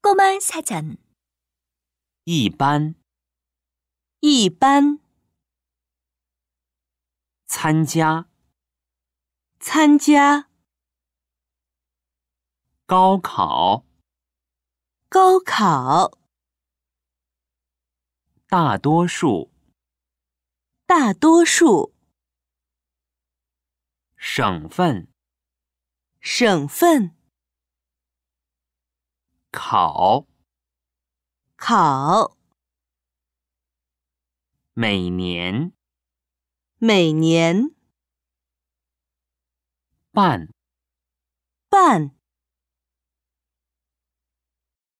꼬마 사전 一般一般参加参加高考高考大多数大多数省份省份考考每年每年办办